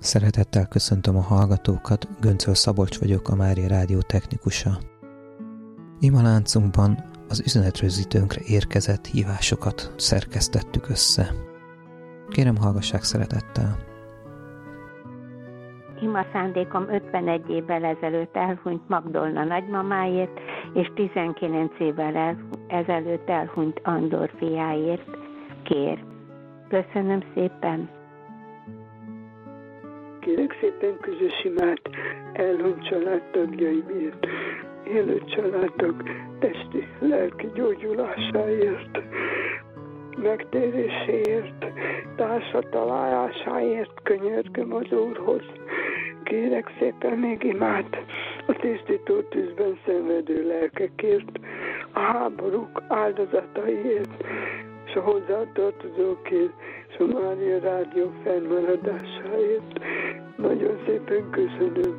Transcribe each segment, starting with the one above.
Szeretettel köszöntöm a hallgatókat, Göncöl Szabolcs vagyok, a Mária Rádió technikusa. Imaláncunkban az üzenetrögzítőnkre érkezett hívásokat szerkesztettük össze. Kérem, hallgassák szeretettel! Ima szándékom 51 évvel ezelőtt elhunyt Magdolna nagymamáért, és 19 évvel ezelőtt elhunyt Andor fiáért. Kér. Köszönöm szépen! Kérek szépen közös imát elhunyt családtagjaimért, élő családok testi, lelki gyógyulásáért, megtéréséért, társa találásáért könyörgöm az Úrhoz. Kérek szépen még imát a tisztító tűzben szenvedő lelkekért, a háborúk áldozataiért, és a hozzátartozókért, és a Mária Rádió fennmaradásáért. Nagyon szépen köszönöm.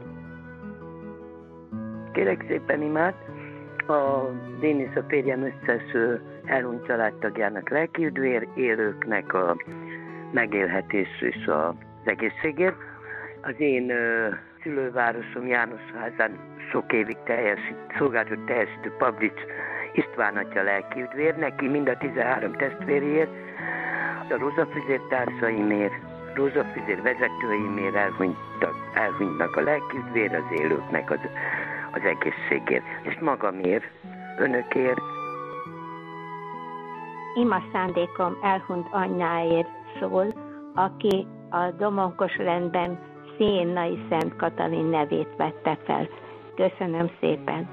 Kérek szépen imát a Dénisz a férjem összes elhunyt családtagjának lelkiüdvér, élőknek a megélhetés és az egészségért. Az én szülővárosom Jánosházán sok évig szolgálatot teljesítő Pavlics István atya lelkiüdvér, neki mind a 13 testvéréért, a Rózsafüzér társaimért, Rózsafüzér vezetőimért elhunytnak a lelkiüdvér, az élőknek az egészségért, és magamért, önökért. Ima szándékom elhunyt anyjáért szól, aki a Domonkos rendben Szénnai Szent Katalin nevét vette fel. Köszönöm szépen!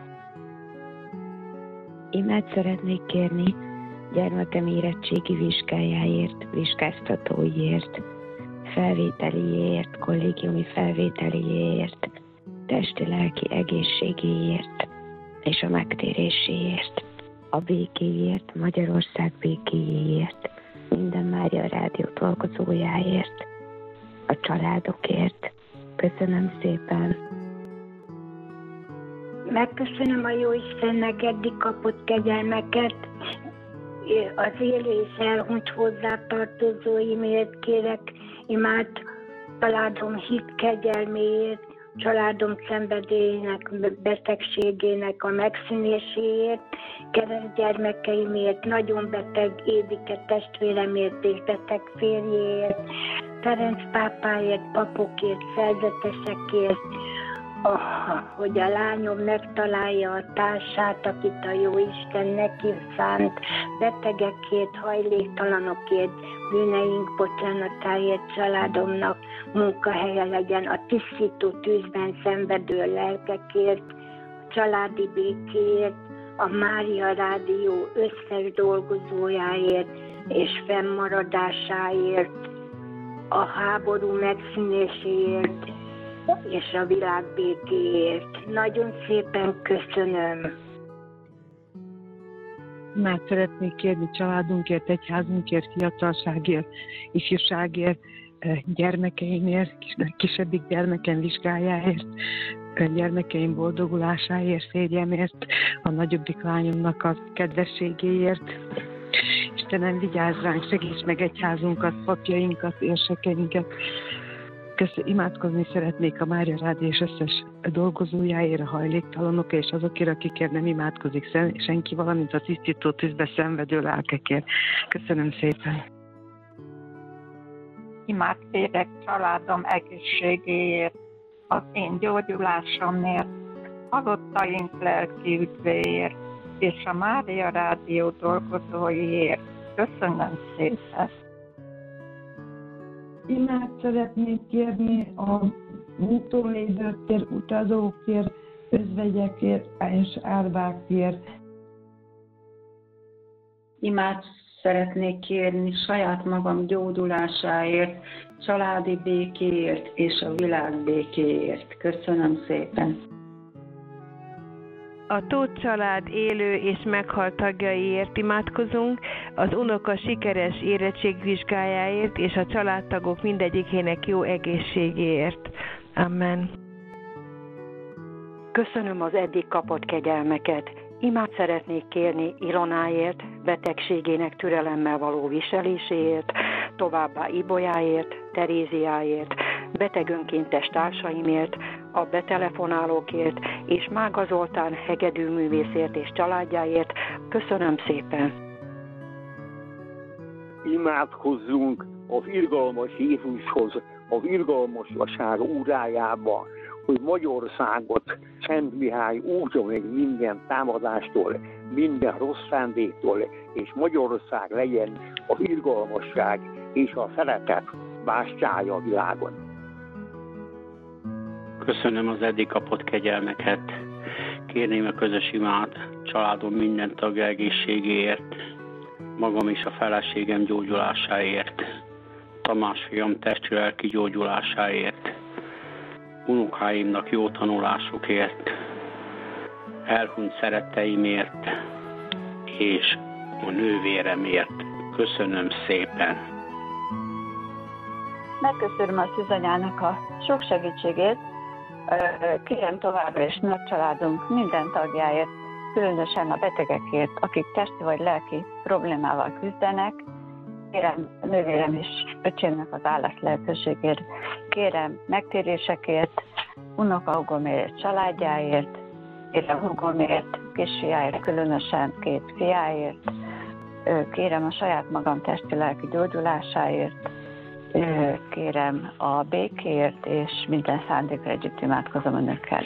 Imát szeretnék kérni gyermekem érettségi vizsgájáért, vizsgáztatóiért, felvételiért, kollégiumi felvételiért, testi-lelki egészségéért és a megtéréséért, a békéért, Magyarország békéjéért, minden Mária Rádió dolgozójáért, a családokért. Köszönöm szépen! Megköszönöm a Jóistennek eddig kapott kegyelmeket, az élő és elhunyt hozzátartozóimért kérek imát, családom hit kegyelméért, családom szenvedélyének, betegségének a megszűnéséért, keresztgyermekeimért, nagyon beteg Édike testvéremért és beteg férjéért, Ferenc pápáért, papokért, szerzetesekért, hogy a lányom megtalálja a társát, akit a Jóisten neki szánt, betegekért, hajléktalanokért, bűneink bocsánatáért, családomnak munkahelye legyen, a tisztító tűzben szenvedő lelkekért, a családi békéért, a Mária Rádió összes dolgozójáért és fennmaradásáért, a háború megszűnéséért és a világ békéért. Nagyon szépen köszönöm. Már szeretnék kérni családunkért, egyházunkért, fiatalságért, ifjúságért, gyermekeimért, kisebbik gyermekem vizsgájáért, gyermekeim boldogulásáért, férjemért, a nagyobbik lányomnak a kedvességéért. Istenem, vigyázz ránk, segíts meg egyházunkat, papjainkat, érsekeinket. Imádkozni szeretnék a Mária Rádió és összes dolgozójáért, a hajléktalanok és azokért, akikért nem imádkozik senki, valamint a tisztító tűzbe szenvedő lelkekért. Köszönöm szépen! Imát kérek családom egészségéért, az én gyógyulásomért, halottaink lelki üdvéért és a Mária Rádió dolgozóiért. Köszönöm szépen! Imát szeretnék kérni a útonlévőkért, utazókért, özvegyekért és árvákért. Imát szeretnék kérni saját magam gyógyulásáért, családi békéért és a világ békéért. Köszönöm szépen! A Tóth család élő és meghalt tagjaiért imádkozunk, az unoka sikeres érettségvizsgájáért és a családtagok mindegyikének jó egészségéért. Amen. Köszönöm az eddig kapott kegyelmeket. Imát szeretnék kérni Ilonáért, betegségének türelemmel való viseléséért, továbbá Ibolyáért, Teréziáért, beteg önkéntes társaimért, a betelefonálókért, és Mága Zoltán hegedűművészért és családjáért. Köszönöm szépen! Imádkozzunk az irgalmas Jézushoz, az irgalmasság órájába, hogy Magyarországot Szent Mihály óvja meg minden támadástól, minden rossz szándéktól, és Magyarország legyen az irgalmasság és a szeretet bástyája a világon. Köszönöm az eddig kapott kegyelmeket. Kérném a közös imát családom minden tagja egészségéért, magam és a feleségem gyógyulásáért, Tamás fiam testi-lelki gyógyulásáért, unokáimnak jó tanulásukért, elhunyt szeretteimért és a nővéremért. Köszönöm szépen! Megköszönöm a Szűzanyának a sok segítségét. Kérem továbbra is nagy családunk minden tagjáért, különösen a betegekért, akik testi vagy lelki problémával küzdenek. Kérem nővérem és öcsémnek az állás lehetőségért. Kérem megtérésekért, unokahúgomért, családjáért, kérem húgomért, kisfiáért, különösen 2 fiáért. Kérem a saját magam testi-lelki gyógyulásáért. Kérem a békért, és minden szándékra együtt imádkozom önökkel.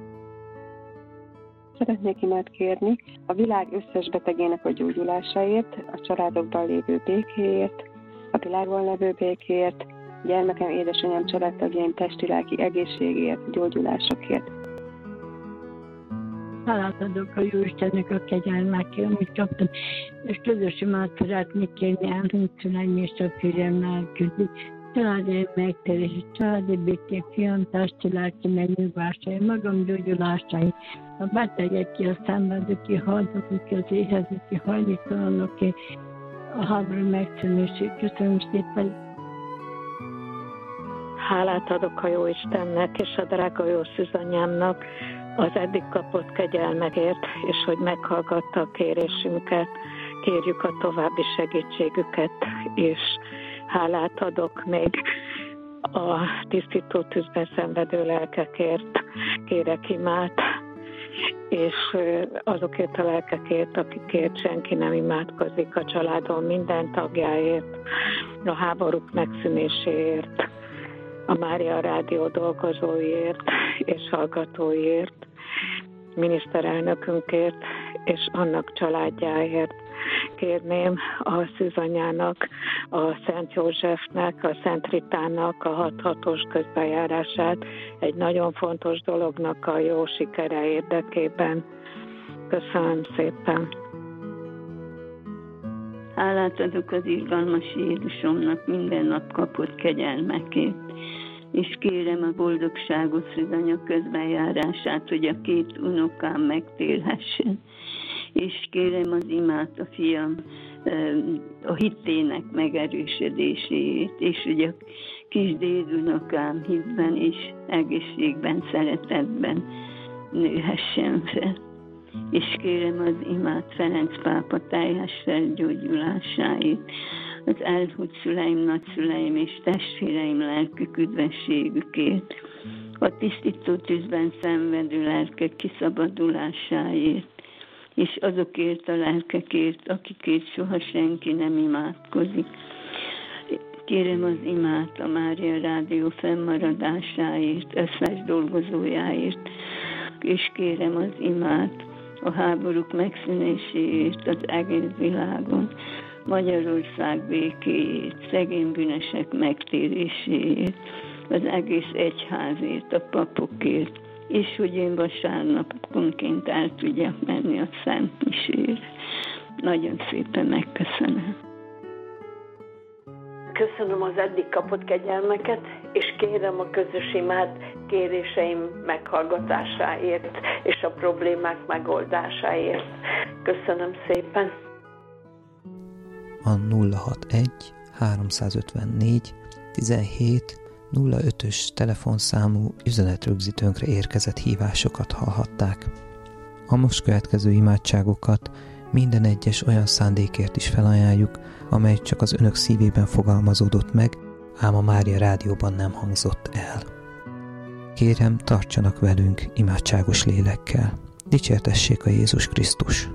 Szeretnék imát kérni a világ összes betegének a gyógyulásáért, a családokban lévő békéért, a világban levő békéért, gyermekem, édesanyám, családtagjaim testi-lelki egészségért, gyógyulásokért. Hálát adok a Jóistennek a kegyelmekért, amit kaptam, és közös imát szeretnék kérni elhunyt szüleim és a férjem lelküzi. Családi megtérés, családi békén, fiam, testi-lelki megnyugvásáért, magam gyógyulásai, a betegek ki, a szenvedők ki, haldokok ki, az éhezők ki, hajléktalanok ki, a háború megszűnését. Köszönöm szépen! Hálát adok a Jóistennek és a drága jó Szűzanyámnak az eddig kapott kegyelmekért, és hogy meghallgatta a kérésünket. Kérjük a további segítségüket, és hálát adok még a tisztító tűzben szenvedő lelkekért. Kérek imát, és azokért a lelkekért, akikért senki nem imádkozik, a családon minden tagjáért, a háborúk megszűnéséért, a Mária Rádió dolgozóiért és hallgatóiért, miniszterelnökünkért és annak családjáért. Kérném a Szűzanyának, a Szent Józsefnek, a Szent Ritának a 6-6-os közbejárását egy nagyon fontos dolognak a jó sikere érdekében. Köszönöm szépen! Hálát adok az irgalmas Jézusomnak minden nap kapott kegyelmekért, és kérem a boldogságos Szűzanya közbenjárását, hogy a 2 unokám megtérhessen. És kérem az imát a fiam a hittének megerősödéséért, és hogy a kis dédunokám hitben és egészségben, szeretetben nőhessen fel. És kérem az imát Ferenc pápa teljes felgyógyulásáért, az elhunyt szüleim, nagyszüleim és testvéreim lelkük üdvességükért, a tisztító tűzben szenvedő lelkek kiszabadulásáért, és azokért a lelkekért, akikért soha senki nem imádkozik. Kérem az imát a Mária Rádió fennmaradásáért, összes dolgozójáért, és kérem az imát a háborúk megszűnéséért az egész világon, Magyarország békéért, szegény bűnösek megtéréséért, az egész egyházért, a papokért, és hogy én vasárnaponként el tudjak menni a Szent Misére. Nagyon szépen megköszönöm. Köszönöm az eddig kapott kegyelmeket, és kérem a közös imát kéréseim meghallgatásáért, és a problémák megoldásáért. Köszönöm szépen. A 061 354 17 05-ös telefonszámú üzenetrögzítőnkre érkezett hívásokat hallhatták. A most következő imádságokat minden egyes olyan szándékért is felajánljuk, amely csak az önök szívében fogalmazódott meg ám a Mária rádióban nem hangzott el. Kérem, tartsanak velünk imádságos lélekkel. Dicsértessék a Jézus Krisztus!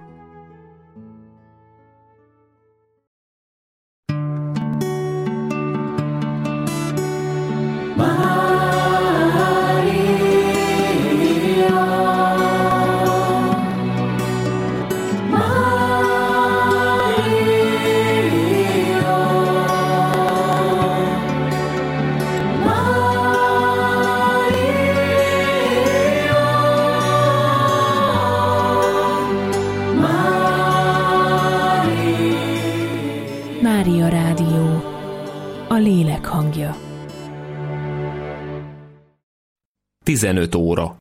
Mária Rádió, a lélek hangja. 15 óra.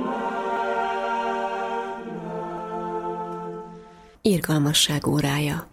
Irgalmasság órája.